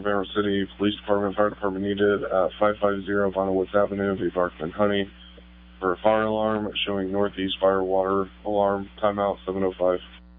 Mineral City Police Department, Fire Department needed at 550 Vinyl Woods Avenue, V. Barkman Honey, for a fire alarm showing northeast fire water alarm, timeout 7:05.